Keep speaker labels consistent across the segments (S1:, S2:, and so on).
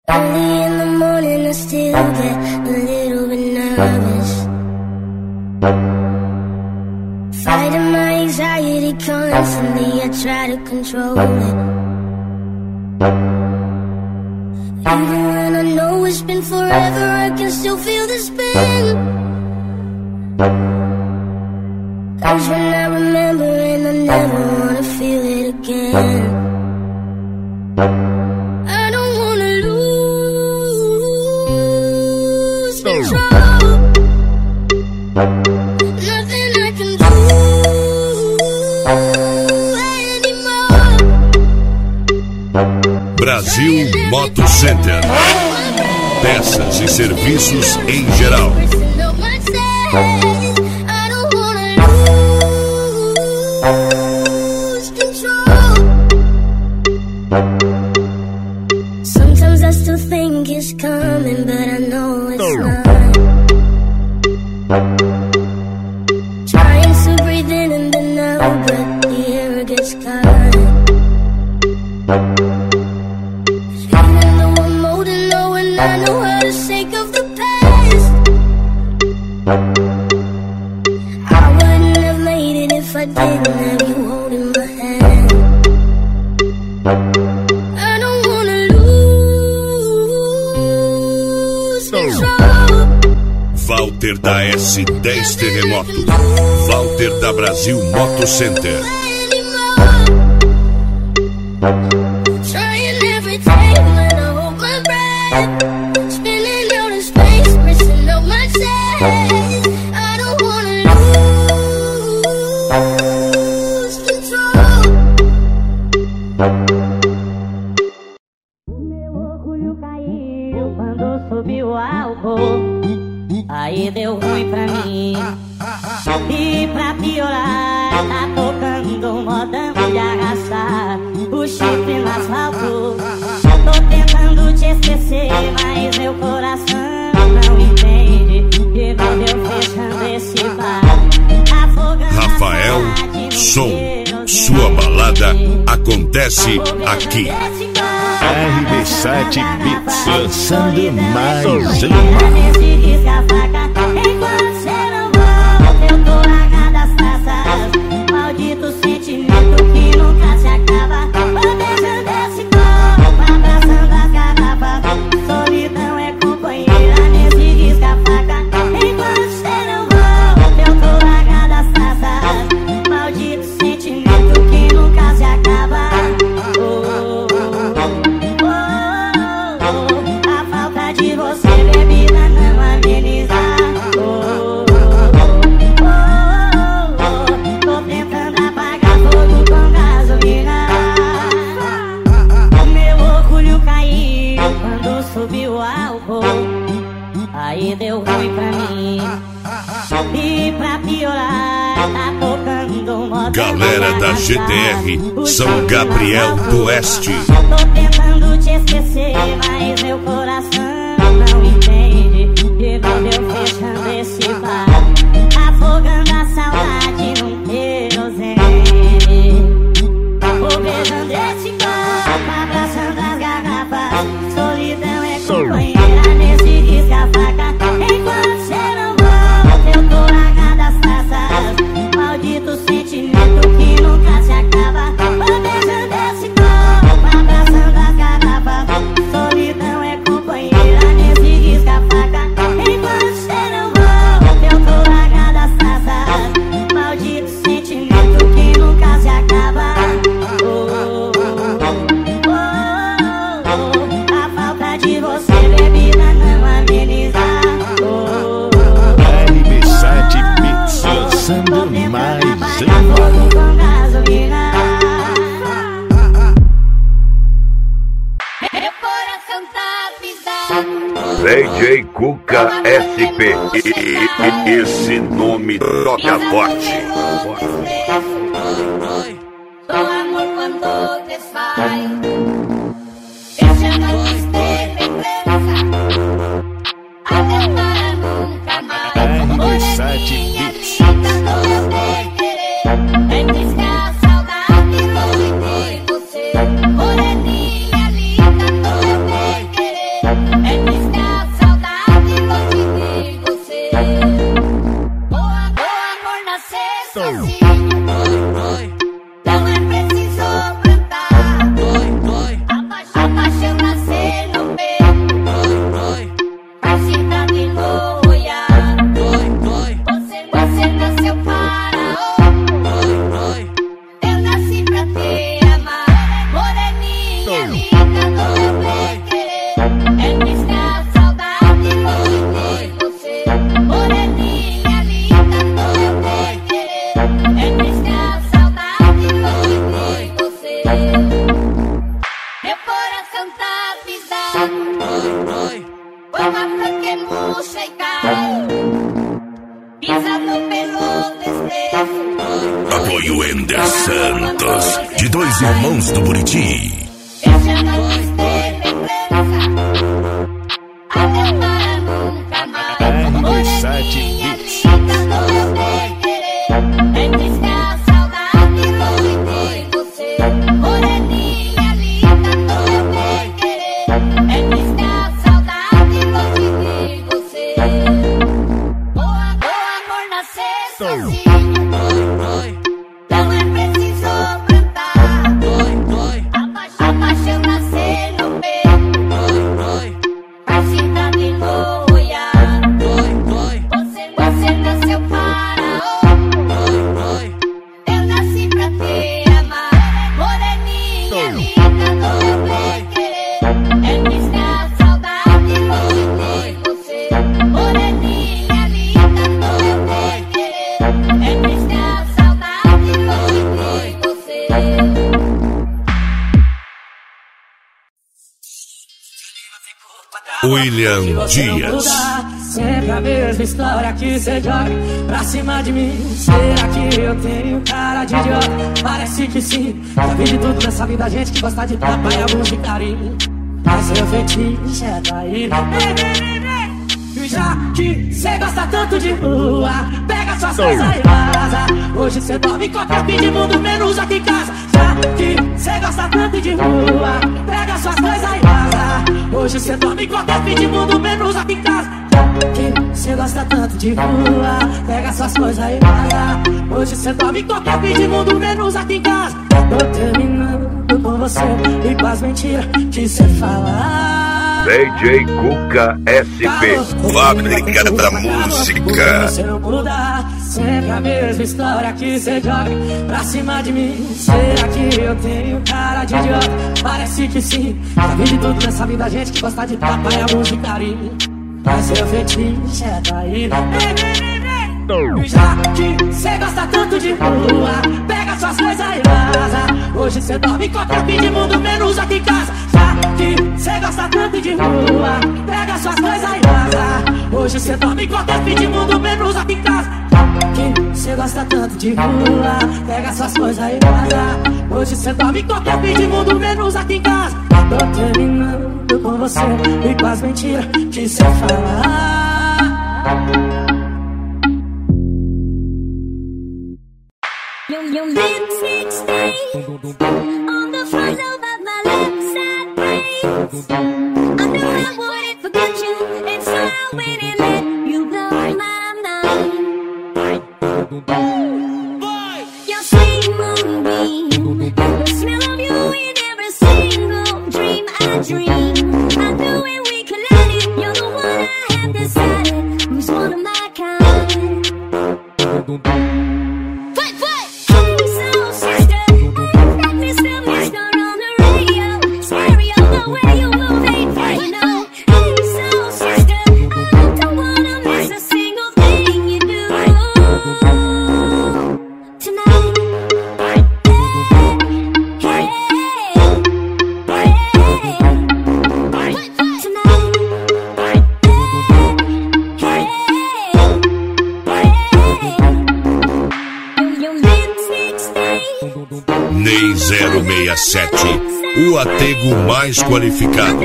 S1: Early in the morning I still get a little bit nervous, fighting my anxiety constantly, I try to control it. Even when I know it's been forever, I can still feel the spin. Cause when I remember and I never wanna feel it again. I don't wanna lose control. Nothing I can do anymore.
S2: Brasil Moto Center. Peças e serviços em geral.
S1: Sometimes I still think it's coming, but I know it's not. Trying to breathe in and then out, but the air gets caught. Even though I'm old and low and I know how to shake off the past, I wouldn't have made it if I didn't have you holding my hand. I don't wanna lose control.
S2: Walter da S10 Terremoto. Walter da Brasil Moto Center.
S1: Trying every day when I hold my breath, spinning out in space, missing out my chest. I don't wanna lose control.
S3: Meu orgulho caiu quando subiu o álcool. Aí deu ruim pra mim. E pra piorar, tá tocando um modão de arrastar o chifre no asfalto. Tô tentando te esquecer, mas meu coração não entende. E não deu fechando esse bar.
S2: Rafael Som. Sua balada acontece aqui.
S4: RB7 Beats, lançando mais uma.
S3: Enquanto cê não volta, eu tô largada as taças. Maldito sentimento que nunca se acaba. Vou beijando esse corpo, abraçando as garrafas. Solidão é companheira nesse risca-faca. Enquanto cê não volta, eu tô largada as taças. Maldito sentimento que nunca se acaba. A falta de você, bebida, não ameniza. Tô tentando apagar fogo com gasolina. Meu orgulho caiu quando subiu o álcool. Aí deu ruim pra mim. E pra piorar, tá tocando um modão.
S2: Galera da GTR São Gabriel do Oeste.
S3: Tô tentando te esquecer, mas meu coração não entende. E não deu fechando esse bar, afogando a saudade num querosene. Vou beijando esse corpo, abraçando as garrafas. Solidão é companheira nesse risca-faca. Enquanto cê não volta, eu tô largada as taças. Maldito sentimento que nunca se acaba. Vou beijando esse corpo, abraçando as garrafas. Solidão é companheira nesse risca-faca. Enquanto cê não volta, eu tô largada as taças. Maldito sentimento que nunca se acaba. A falta de você, bebida, não ameniza.
S4: RB7 Beats, lançando mais uma.
S3: Com gasolina. Meu coração tá pisando.
S2: DJ Cuca SP. Esse nome toca forte.
S3: Só amor quando desfaz. Fechando a tristeza e esperança. Até para nunca mais.
S4: RB7 Beats.
S3: Vem buscar a saudade longe de você. Moreninha linda, tô sem querer.
S2: Apoio Ender Santos, de Dois Irmãos do Buriti. William Dias.
S5: Sempre a mesma história que cê joga pra cima de mim. Será que eu tenho cara de idiota? Parece que sim. Já vi de tudo nessa vida, gente que gosta de tapa e alguns de carinho. Mas seu feitiço é traído. Já que cê gosta tanto de rua, pega suas coisas e vaza. Hoje cê dorme em qualquer fim de mundo, menos aqui em casa. Já que cê gosta tanto de rua, pega suas coisas e vaza. Hoje cê dorme em qualquer fim de mundo, menos aqui em casa. Que cê gosta tanto de rua, pega suas coisas e vaza. Hoje cê dorme em qualquer fim de mundo, menos aqui em casa. Tô terminando com você e com as mentiras que cê fala.
S2: DJ Cuca SP, fábrica da música.
S5: Você não muda, sempre a mesma história que cê joga pra cima de mim. Será que eu tenho cara de idiota? Parece que sim. Já vi de tudo nessa vida, gente que gosta de tapa e alguns de carinho. Mas seu feitiço é traído. Já que cê gosta tanto de rua, pega suas coisas e vaza. Hoje cê dorme em qualquer fim de mundo, menos aqui em casa. Já que cê gosta tanto de rua, pega suas coisas e vaza. Hoje cê dorme em qualquer fim de mundo, menos aqui em casa. Que cê gosta tanto de rua, pega suas coisas e vaza. Hoje cê dorme em qualquer fim de mundo, menos aqui em casa. Tô terminando com você e com as mentiras que cê fala.
S1: Your lipstick stains on the front of my left side face. I knew I wouldn't forget you, and so I went and let you blow my mind. Your sweet moonbeam, the smell of you in every single dream I dream. I knew when we collided, you're the one I have decided who's one of my kind.
S2: NEI 067, o atego mais qualificado.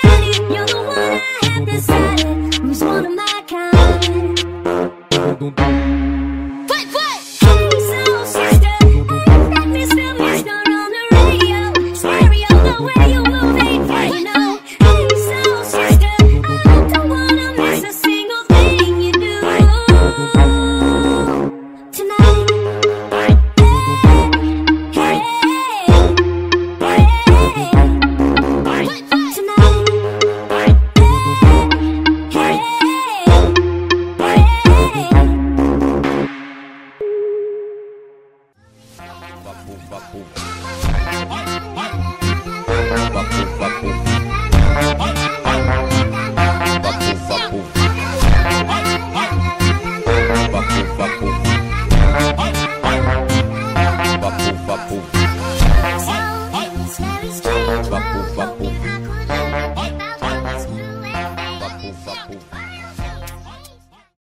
S1: You're the one I have decided who's one of my kind.